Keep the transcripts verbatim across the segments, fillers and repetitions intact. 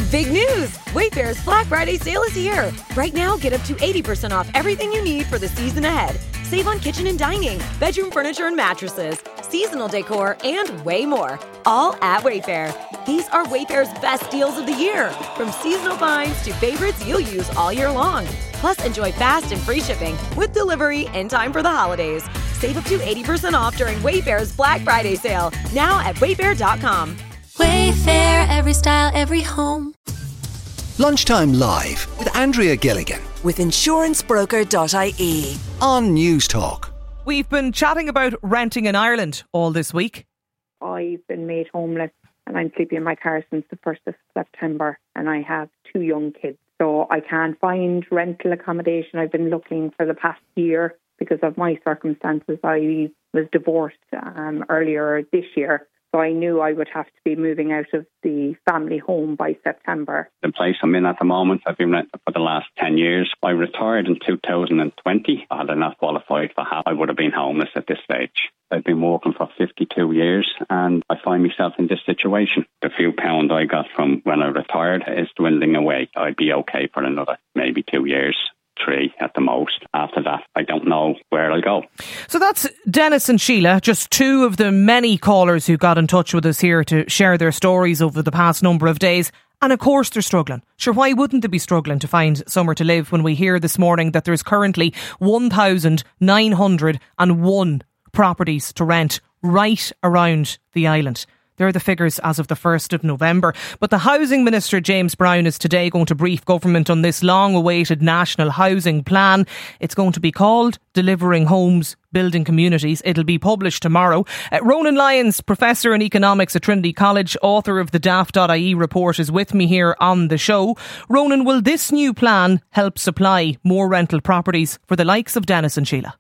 Big news! Wayfair's Black Friday sale is here. Right now, get up to eighty percent off everything you need for the season ahead. Save on kitchen and dining, bedroom furniture and mattresses, seasonal decor, and way more. All at Wayfair. These are Wayfair's best deals of the year. From seasonal finds to favorites you'll use all year long. Plus, enjoy fast and free shipping with delivery in time for the holidays. Save up to eighty percent off during Wayfair's Black Friday sale. Now at wayfair dot com. Wayfair, every style, every home. Lunchtime Live with Andrea Gilligan with insurance broker dot I E on News Talk. We've been chatting about renting in Ireland all this week. I've been made homeless and I'm sleeping in my car since the first of September, and I have two young kids. So I can't find rental accommodation. I've been looking for the past year because of my circumstances. I was divorced um, earlier this year. So I knew I would have to be moving out of the family home by September. The place I'm in at the moment, I've been renting for the last ten years. I retired in two thousand twenty. Had I not qualified for half, I would have been homeless at this stage. I've been working for fifty-two years and I find myself in this situation. The few pounds I got from when I retired is dwindling away. I'd be okay for another maybe two years. Three at the most. After that, I don't know where I'll go. So that's Dennis and Sheila, just two of the many callers who got in touch with us here to share their stories over the past number of days. And of course they're struggling. Sure, why wouldn't they be struggling to find somewhere to live when we hear this morning that there's currently one thousand nine hundred one properties to rent right around the island? They're the figures as of the first of November. But the Housing Minister, James Browne, is today going to brief government on this long-awaited national housing plan. It's going to be called Delivering Homes, Building Communities. It'll be published tomorrow. Uh, Ronan Lyons, Professor in Economics at Trinity College, author of the daft dot I E report, is with me here on the show. Ronan, will this new plan help supply more rental properties for the likes of Dennis and Sheila?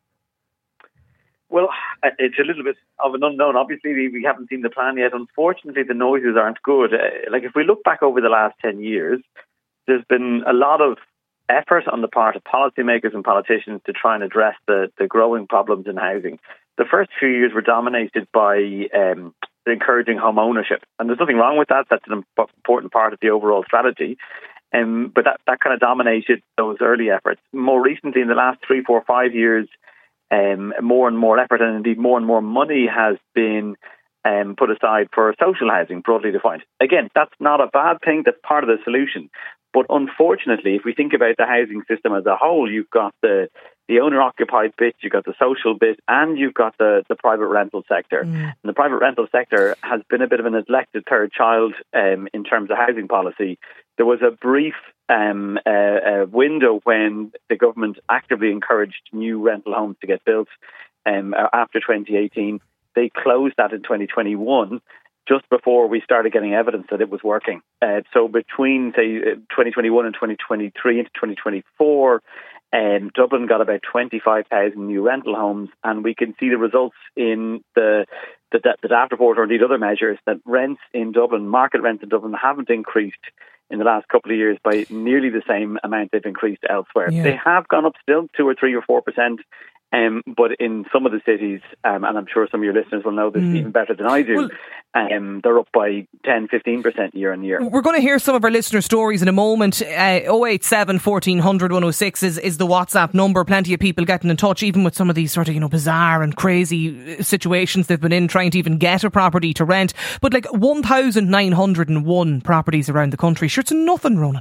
Well, it's a little bit of an unknown. Obviously, we haven't seen the plan yet. Unfortunately, the noises aren't good. Uh, like if we look back over the last ten years, there's been a lot of effort on the part of policymakers and politicians to try and address the, the growing problems in housing. The first few years were dominated by um, encouraging home ownership. And there's nothing wrong with that. That's an important part of the overall strategy. Um, but that, that kind of dominated those early efforts. More recently, in the last three, four, five years, Um, more and more effort and indeed more and more money has been um, put aside for social housing, broadly defined. Again, that's not a bad thing. That's part of the solution. But unfortunately, if we think about the housing system as a whole, you've got the, the owner-occupied bit, you've got the social bit, and you've got the, the private rental sector. Mm. And the private rental sector has been a bit of a neglected third child um, in terms of housing policy. There was a brief um, uh, uh, window when the government actively encouraged new rental homes to get built um, after twenty eighteen. They closed that in twenty twenty-one, just before we started getting evidence that it was working. Uh, so between, say, twenty twenty-one and twenty twenty-three into twenty twenty-four, um, Dublin got about twenty-five thousand new rental homes, and we can see the results in the the, the DAFT report or indeed other measures that rents in Dublin, market rents in Dublin, haven't increased in the last couple of years by nearly the same amount they've increased elsewhere. Yeah. They have gone up still two or three or four percent. Um, but in some of the cities, um, and I'm sure some of your listeners will know this mm. even better than I do, well, um, they're up by ten, fifteen percent year on year. We're going to hear some of our listener stories in a moment. Uh, oh eight seven, fourteen hundred, one oh six is, is the WhatsApp number. Plenty of people getting in touch, even with some of these sort of, you know, bizarre and crazy situations they've been in, trying to even get a property to rent. But like one thousand nine hundred one properties around the country, sure, it's nothing, Ronan.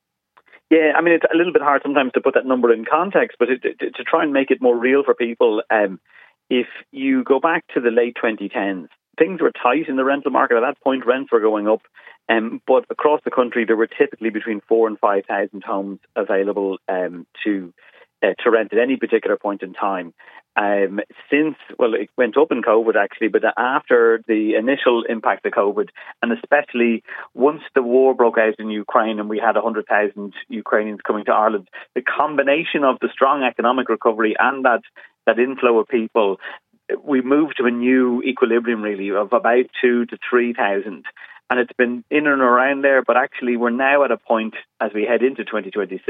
Yeah, I mean, it's a little bit hard sometimes to put that number in context, but it, to, to try and make it more real for people, um, if you go back to the late twenty tens, things were tight in the rental market. At that point, rents were going up, um, but across the country, there were typically between four and five thousand homes available um, to uh, to rent at any particular point in time. Um, since, well, it went up in COVID actually, but after the initial impact of COVID, and especially once the war broke out in Ukraine and we had one hundred thousand Ukrainians coming to Ireland, the combination of the strong economic recovery and that, that inflow of people, we moved to a new equilibrium really of about two to three thousand. And it's been in and around there, but actually we're now at a point as we head into twenty twenty-six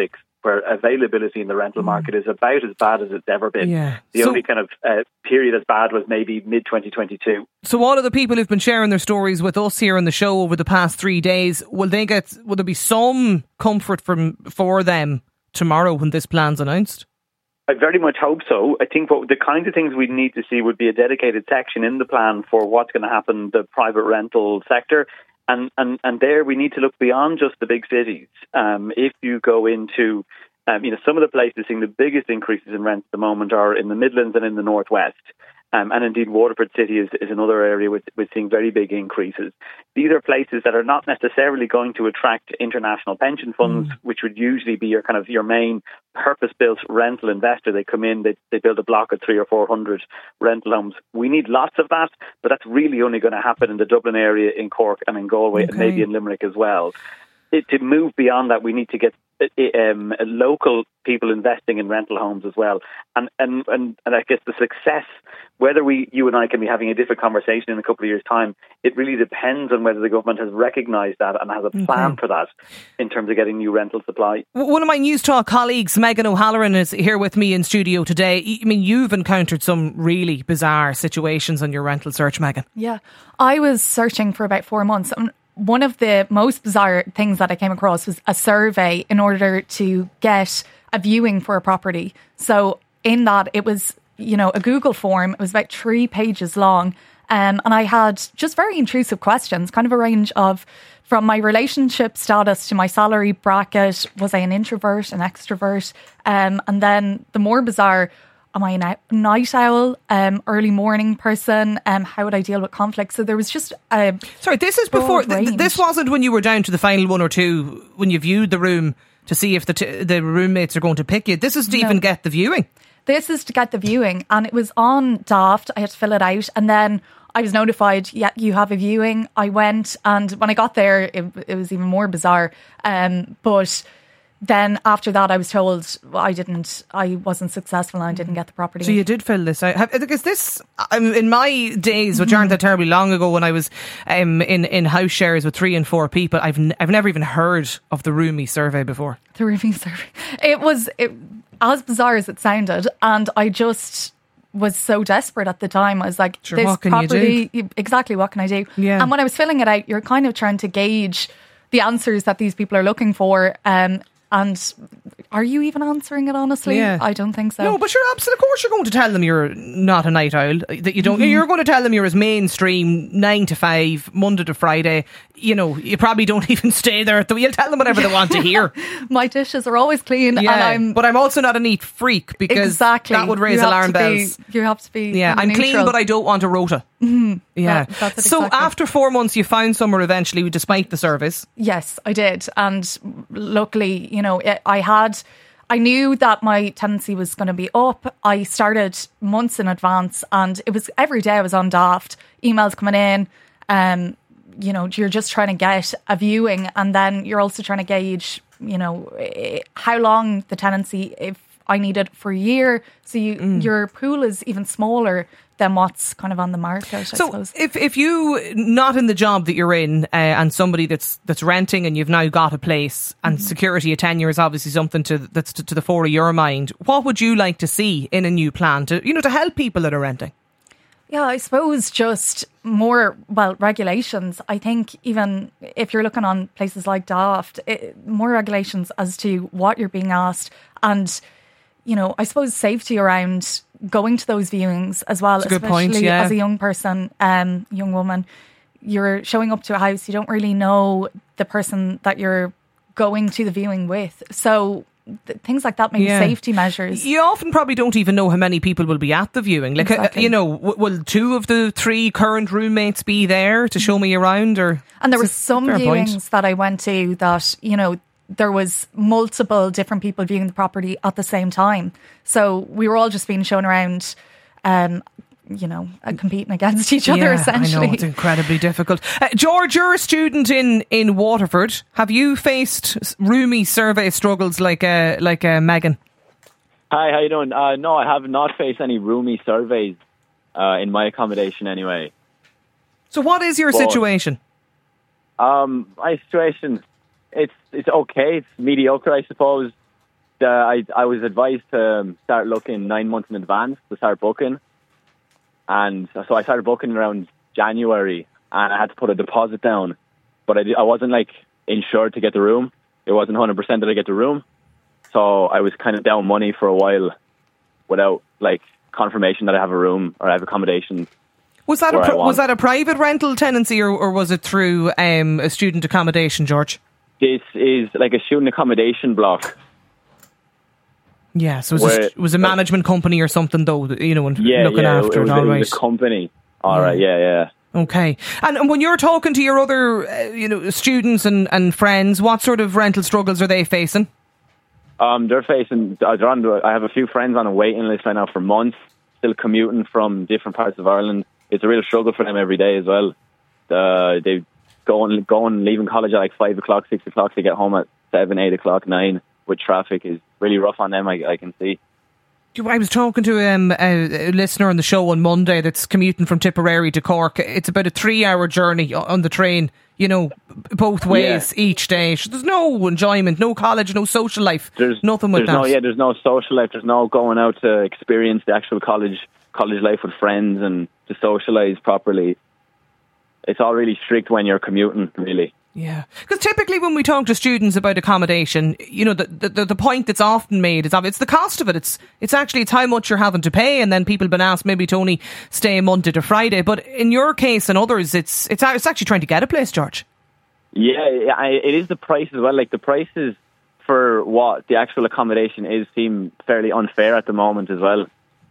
where availability in the rental Mm. market is about as bad as it's ever been. Yeah. The So- only kind of uh, period as bad was maybe mid twenty twenty-two. So all of the people who've been sharing their stories with us here on the show over the past three days, will they get? Will there be some comfort from for them tomorrow when this plan's announced? I very much hope so. I think what the kind of things we need to see would be a dedicated section in the plan for what's going to happen in the private rental sector. And, and, and there we need to look beyond just the big cities. Um, if you go into, um, you know, some of the places seeing the biggest increases in rent at the moment are in the Midlands and in the Northwest. Um, and indeed, Waterford City is, is another area with, with seeing very big increases. These are places that are not necessarily going to attract international pension funds, mm. which would usually be your kind of your main purpose-built rental investor. They come in, they, they build a block of three or four hundred rental homes. We need lots of that, but that's really only going to happen in the Dublin area, in Cork and in Galway, okay. and maybe in Limerick as well. It, to move beyond that, we need to get um, local people investing in rental homes as well. And, and, and, and I guess the success, whether we, you and I can be having a different conversation in a couple of years' time, it really depends on whether the government has recognised that and has a plan okay. for that in terms of getting new rental supply. One of my News Talk colleagues, Megan O'Halloran, is here with me in studio today. I mean, you've encountered some really bizarre situations on your rental search, Megan. Yeah, I was searching for about four months. And one of the most bizarre things that I came across was a survey in order to get a viewing for a property. So in that, it was, you know, a Google form. It was about three pages long. Um, and I had just very intrusive questions, kind of a range of from my relationship status to my salary bracket. Was I an introvert, an extrovert? Um, and then the more bizarre, am I a night owl, um, early morning person? Um, how would I deal with conflict? So there was just a Sorry, this is before, th- this wasn't when you were down to the final one or two, when you viewed the room to see if the t- the roommates are going to pick you. This is to no. even get the viewing. This is to get the viewing, and it was on Daft. I had to fill it out, and then I was notified, yeah, you have a viewing. I went, and when I got there, it, it was even more bizarre. Um, but then after that, I was told I didn't, I wasn't successful and I didn't get the property. So you did fill this out. Because this, um, in my days, which aren't that terribly long ago, when I was um, in, in house shares with three and four people, I've n- I've never even heard of the Roomie survey before. The Roomie survey. It was it, as bizarre as it sounded, and I just was so desperate at the time. I was like, sure, this what can property, you do? Exactly, what can I do? Yeah. And when I was filling it out, you're kind of trying to gauge the answers that these people are looking for. Um, and are you even answering it honestly? Yeah. I don't think so. No, but you're absolutely, of course you're going to tell them you're not a night owl, that you don't, mm-hmm. you're going to tell them you're as mainstream, nine to five, Monday to Friday. You know, you probably don't even stay there at the, you'll tell them whatever they want to hear. My dishes are always clean. Yeah, and I'm, but I'm also not a neat freak, because exactly. that would raise alarm bells. Be, you have to be Yeah, I'm neutral. clean, but I don't want a rota. Mm-hmm. Yeah. That, that's it so exactly. after four months, you found somewhere eventually, despite the service. Yes, I did. And luckily, you know, it, I had, I knew that my tenancy was going to be up. I started months in advance, and it was every day I was on Daft, emails coming in. Um, you know, you're just trying to get a viewing, and then you're also trying to gauge, you know, how long the tenancy, if I need it for a year. So you, mm. your pool is even smaller than what's kind of on the market, I so suppose. if if you not in the job that you're in, uh, and somebody that's that's renting and you've now got a place, and mm-hmm. security of tenure is obviously something to that's to, to the fore of your mind, what would you like to see in a new plan to, you know, to help people that are renting? Yeah, I suppose just more, well, regulations. I think even if you're looking on places like Daft, it, more regulations as to what you're being asked, and, you know, I suppose safety around going to those viewings as well, That's a especially good point, yeah. as a young person, um, young woman. You're showing up to a house, you don't really know the person that you're going to the viewing with. So th- things like that, maybe yeah. safety measures. You often probably don't even know how many people will be at the viewing. Like, exactly. uh, you know, w- will two of the three current roommates be there to show me around? Or And there were some viewings point. that I went to that, you know, there was multiple different people viewing the property at the same time. So we were all just being shown around, um, you know, uh, competing against each other, yeah, essentially. I know, it's incredibly difficult. Uh, George, you're a student in, in Waterford. Have you faced roomie survey struggles like uh, like uh, Megan? Hi, how you doing? Uh, no, I have not faced any roomie surveys uh, in my accommodation anyway. So what is your but, situation? Um, my situation, it's it's okay. It's mediocre, I suppose. uh, I I was advised to um, start looking nine months in advance to start booking, and so I started booking around January, and I had to put a deposit down, but I, I wasn't like insured to get the room. It wasn't one hundred percent that I get the room, so I was kind of down money for a while without like confirmation that I have a room or I have accommodation. Was that a pr- was that a private rental tenancy or, or was it through um, a student accommodation, George? This is like a student accommodation block. Yeah, so it was, a, it was a management company or something, though, you know, and yeah, looking yeah, after it. Was, it, all it right. was a company. All right, yeah, yeah. Okay. And, and when you're talking to your other, uh, you know, students and, and friends, what sort of rental struggles are they facing? Um, they're facing, they're on the, I have a few friends on a waiting list right now for months, still commuting from different parts of Ireland. It's a real struggle for them every day as well. Uh, they go and, go and leaving college at like five o'clock, six o'clock, they get home at seven, eight o'clock, nine, with traffic is really rough on them, I, I can see. I was talking to um, a, a listener on the show on Monday that's commuting from Tipperary to Cork. It's about a three-hour journey on the train, you know, both ways yeah. each day. There's no enjoyment, no college, no social life. There's nothing with there's that. No, yeah, there's no social life. There's no going out to experience the actual college college life with friends and to socialise properly. It's all really strict when you're commuting, really. Yeah, because typically when we talk to students about accommodation, you know, the, the the point that's often made is that it's the cost of it. It's it's actually it's how much you're having to pay, and then people have been asked maybe to only stay Monday to Friday. But in your case and others, it's it's it's actually trying to get a place, George. Yeah, it is the price as well. Like the prices for what the actual accommodation is seem fairly unfair at the moment as well.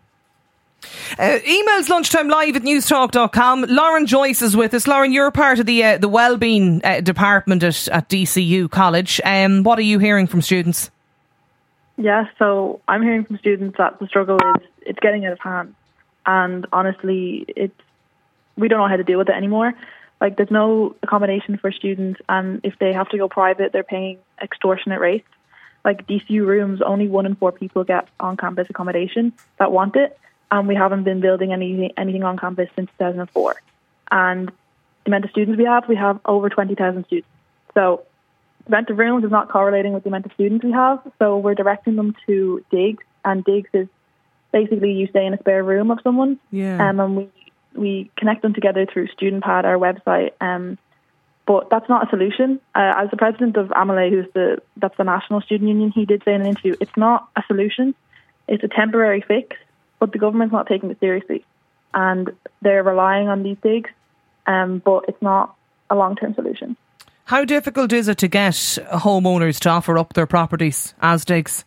Uh, emails lunchtime live at newstalk dot com. Lauren Joyce is with us. Lauren, you're part of the uh, the wellbeing uh, department at, at D C U College. Um, what are you hearing from students? Yeah, so I'm hearing from students that the struggle is it's getting out of hand, and honestly, it's we don't know how to deal with it anymore. Like, there's no accommodation for students, and if they have to go private, they're paying extortionate rates. Like D C U rooms, only one in four people get on-campus accommodation that want it. And we haven't been building anything anything on campus since two thousand four. And the amount of students we have, we have over twenty thousand students. So the amount of rooms is not correlating with the amount of students we have. So we're directing them to digs. And digs is basically you stay in a spare room of someone. Yeah. Um, and we, we connect them together through StudentPad, our website. Um, but that's not a solution. Uh, as the president of AMALE, who's the that's the National Student Union, he did say in an interview, it's not a solution. It's a temporary fix. But the government's not taking it seriously, and they're relying on these digs, um, but it's not a long-term solution. How difficult is it to get homeowners to offer up their properties as digs?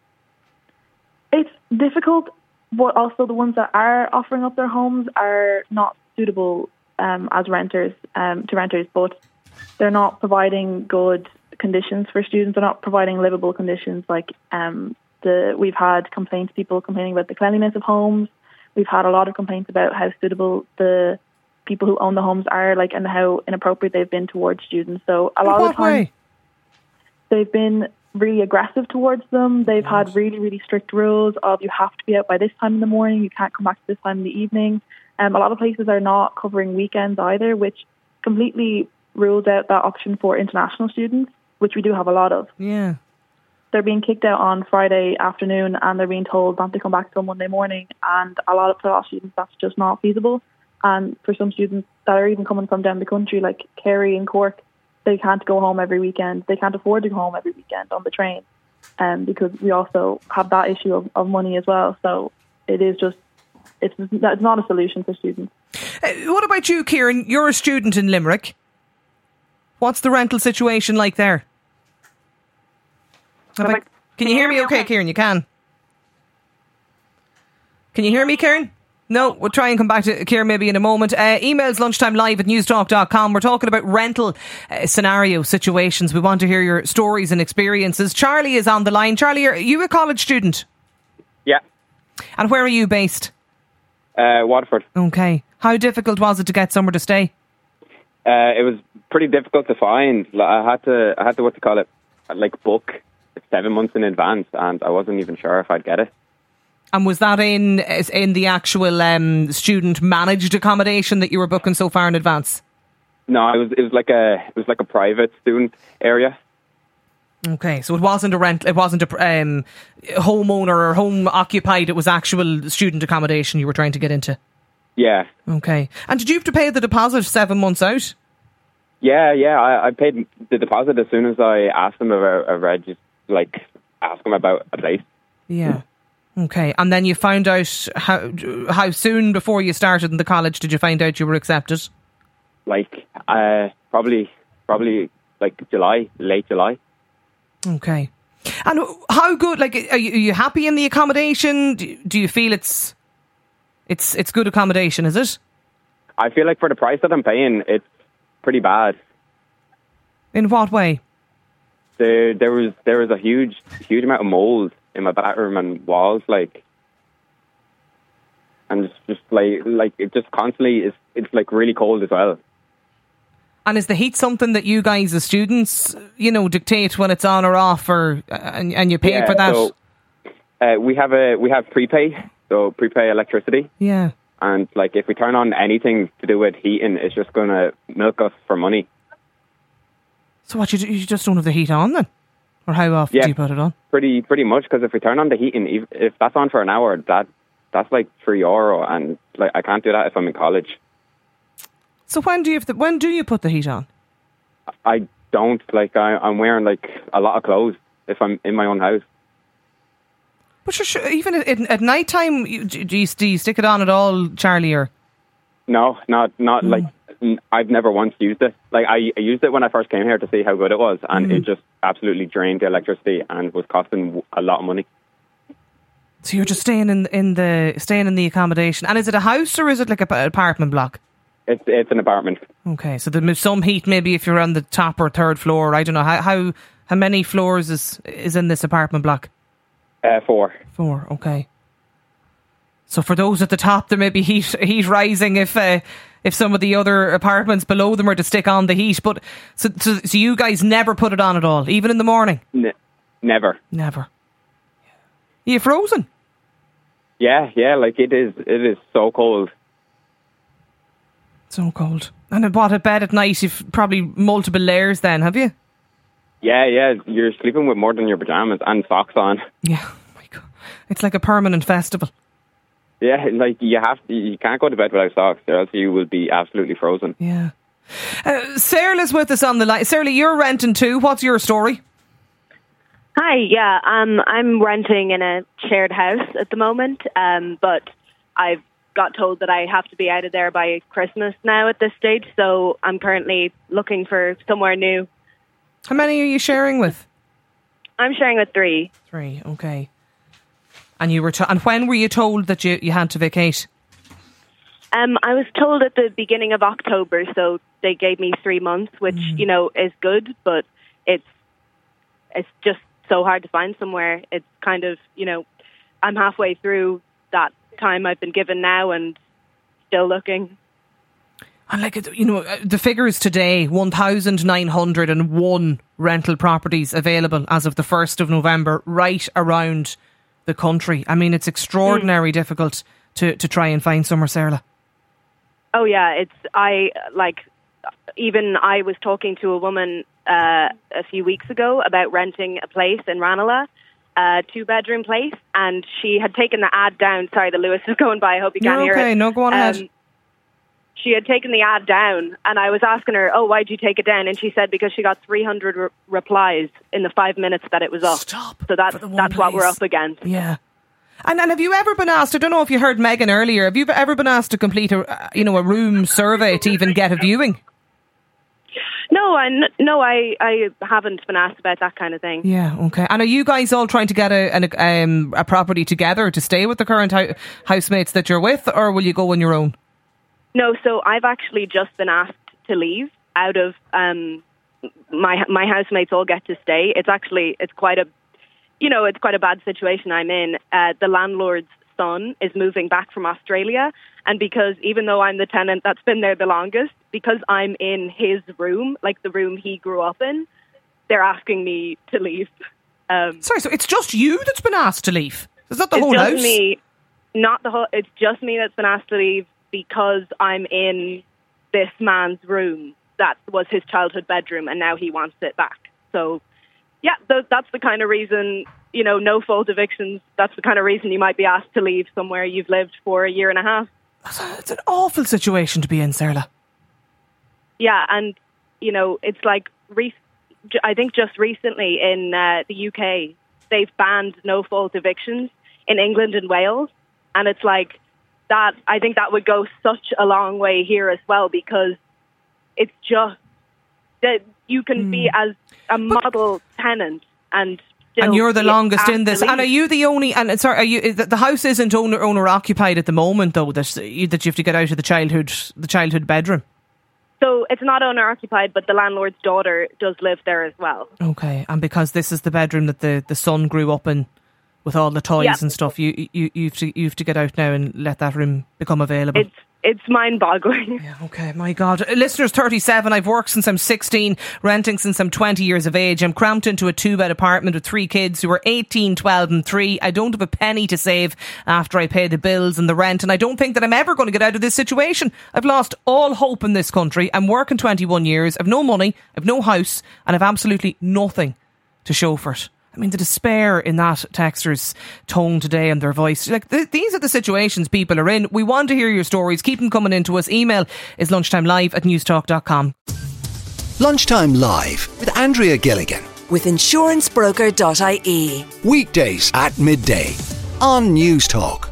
It's difficult, but also the ones that are offering up their homes are not suitable um, as renters um, to renters, but they're not providing good conditions for students. They're not providing livable conditions like um The, we've had complaints, people complaining about the cleanliness of homes. We've had a lot of complaints about how suitable the people who own the homes are, like, and how inappropriate they've been towards students. So a lot of the time, they've been really aggressive towards them. They've had really, really strict rules of you have to be out by this time in the morning, you can't come back to this time in the evening. Um, a lot of places are not covering weekends either, which completely rules out that option for international students, which we do have a lot of. Yeah. They're being kicked out on Friday afternoon and they're being told not to come back till Monday morning. And a lot of, for a lot of students, that's just not feasible. And for some students that are even coming from down the country, like Kerry and Cork, they can't go home every weekend. They can't afford to go home every weekend on the train, um, because we also have that issue of, of money as well. So it is just, it's, it's not a solution for students. Uh, what about you, Kieran? You're a student in Limerick. What's the rental situation like there? I, can you hear me okay, Kieran? You can. Can you hear me, Kieran? No, we'll try and come back to Kieran maybe in a moment. Uh, emails lunchtime live at newstalk dot com. We're talking about rental uh, scenario situations. We want to hear your stories and experiences. Charlie is on the line. Charlie, are you a college student? Yeah. And where are you based? Uh, Waterford. Okay. How difficult was it to get somewhere to stay? Uh, it was pretty difficult to find. I had to, I had to, what to call it, like book seven months in advance, and I wasn't even sure if I'd get it. And was that in in the actual um, student managed accommodation that you were booking so far in advance? No, it was it was like a it was like a private student area. Okay, so it wasn't a rent, it wasn't a um, homeowner or home occupied, it was actual student accommodation you were trying to get into? Yeah. Okay. And did you have to pay the deposit seven months out? Yeah, yeah. I, I paid the deposit as soon as I asked them about a reg, like, ask them about a place. Yeah. Okay. And then you found out how how soon before you started in the college did you find out you were accepted? Like, uh, probably, probably like July, late July. Okay. And how good, like, are you, are you happy in the accommodation? Do, do you feel it's, it's, it's good accommodation, is it? I feel like for the price that I'm paying, it's pretty bad. In what way? There, there was, there was a huge, huge amount of mold in my bathroom and walls, like, and it's just like, like it just constantly is. It's like really cold as well. And is the heat something that you guys as students, you know, dictate when it's on or off, or and, and you pay yeah, for that? So, uh, we have a we have prepay, so prepay electricity. Yeah. And like if we turn on anything to do with heating, it's just going to milk us for money. So what, you, you just don't have the heat on then? Or how often yeah, do you put it on? Pretty pretty much, because if we turn on the heating, if, if that's on for an hour, that that's like three euro, and like I can't do that if I'm in college. So when do you have the, when do you put the heat on? I don't, like I, I'm wearing like a lot of clothes if I'm in my own house. But sure, sure, even at, at night time, you, do, you, do you stick it on at all, Charlie? Or no, not not mm. like n- I've never once used it. Like I, I used it when I first came here to see how good it was, and mm. it just absolutely drained the electricity and was costing a lot of money. So you're just staying in in the staying in the accommodation, and is it a house or is it like an apartment block? It's it's an apartment. Okay, so there's some heat maybe if you're on the top or third floor. I don't know how how, how many floors is is in this apartment block. Uh, four. Four. Okay. So for those at the top, there may be heat heat rising if uh, if some of the other apartments below them are to stick on the heat. But so so, so you guys never put it on at all, even in the morning. Ne- never. Never. Are you frozen? Yeah, yeah. Like it is. It is so cold. So cold. And at what, at bed at night, you've probably multiple layers then, have you? Yeah, yeah. You're sleeping with more than your pyjamas and socks on. Yeah, oh my God. It's like a permanent festival. Yeah, like you have to, you can't go to bed without socks, or else you will be absolutely frozen. Yeah. Uh, Sarah's with us on the line. Sarah, you're renting too. What's your story? Hi, yeah. Um, I'm renting in a shared house at the moment, um, but I've got told that I have to be out of there by Christmas now at this stage, so I'm currently looking for somewhere new. How many are you sharing with? I'm sharing with three. Three, okay. And you were to- and when were you told that you, you had to vacate? Um, I was told at the beginning of October, so they gave me three months, which, mm. you know, is good, but it's it's just so hard to find somewhere. It's kind of, you know, I'm halfway through that time I've been given now and still looking. And like, you know, the figures today, one thousand nine hundred one rental properties available as of the first of November right around the country. I mean, it's extraordinarily mm. difficult to, to try and find somewhere, Sarah. Oh yeah, it's, I, like, even I was talking to a woman uh, a few weeks ago about renting a place in Ranelagh, a two-bedroom place, and she had taken the ad down. Sorry, the Lewis is going by. I hope you You're can't okay. hear it. No, go on um, ahead. She had taken the ad down, and I was asking her, oh, why'd you take it down? And she said because she got three hundred re- replies in the five minutes that it was up. Stop. So that's, that's what we're up against. Yeah. And, and have you ever been asked, I don't know if you heard Megan earlier, have you ever been asked to complete a, you know, a room survey to even get a viewing? No, I, no, I, I haven't been asked about that kind of thing. Yeah, okay. And are you guys all trying to get a an, um, a property together to stay with the current ho- housemates that you're with, or will you go on your own? No, so I've actually just been asked to leave out of um, my my housemates all get to stay. It's actually it's quite a you know it's quite a bad situation I'm in. Uh, the landlord's son is moving back from Australia, and because even though I'm the tenant that's been there the longest, because I'm in his room, like the room he grew up in, they're asking me to leave. Um, Sorry, so it's just you that's been asked to leave? Is that the it's whole just house? Me, not the whole. It's just me that's been asked to leave because I'm in this man's room that was his childhood bedroom, and now he wants it back. So yeah, th- that's the kind of reason, you know, no fault evictions. That's the kind of reason you might be asked to leave somewhere you've lived for a year and a half. It's an awful situation to be in, Sarah. Yeah, and, you know, it's like, re- I think just recently in uh, the U K, they've banned no fault evictions in England and Wales. And it's like that, I think that would go such a long way here as well, because it's just that you can mm. be as a model tenant and and you're the longest in this. And are you the only? And sorry, are you? The house isn't owner owner occupied at the moment, though. That you, that you have to get out of the childhood the childhood bedroom. So it's not owner occupied, but the landlord's daughter does live there as well. Okay, and because this is the bedroom that the, the son grew up in, with all the toys yeah. and stuff, you you you have to you have to get out now and let that room become available. It's It's mind-boggling. Yeah, okay, my God. Listeners, thirty-seven, I've worked since I'm sixteen, renting since I'm twenty years of age. I'm cramped into a two-bed apartment with three kids who are eighteen, twelve and three. I don't have a penny to save after I pay the bills and the rent, and I don't think that I'm ever going to get out of this situation. I've lost all hope in this country. I'm working twenty-one years. I've no money, I've no house, and I've absolutely nothing to show for it. I mean, the despair in that texter's tone today and their voice. Like, th- these are the situations people are in. We want to hear your stories. Keep them coming in to us. Email is lunchtimelive at newstalk dot com. Lunchtime Live with Andrea Gilligan. With insurance broker dot I E. Weekdays at midday on Newstalk.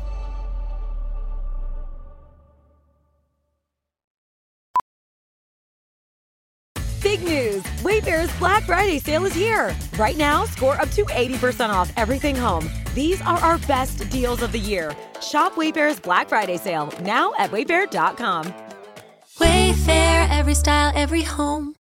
Big news! Wayfair's Black Friday sale is here. Right now, score up to eighty percent off everything home. These are our best deals of the year. Shop Wayfair's Black Friday sale now at wayfair dot com. Wayfair, every style, every home.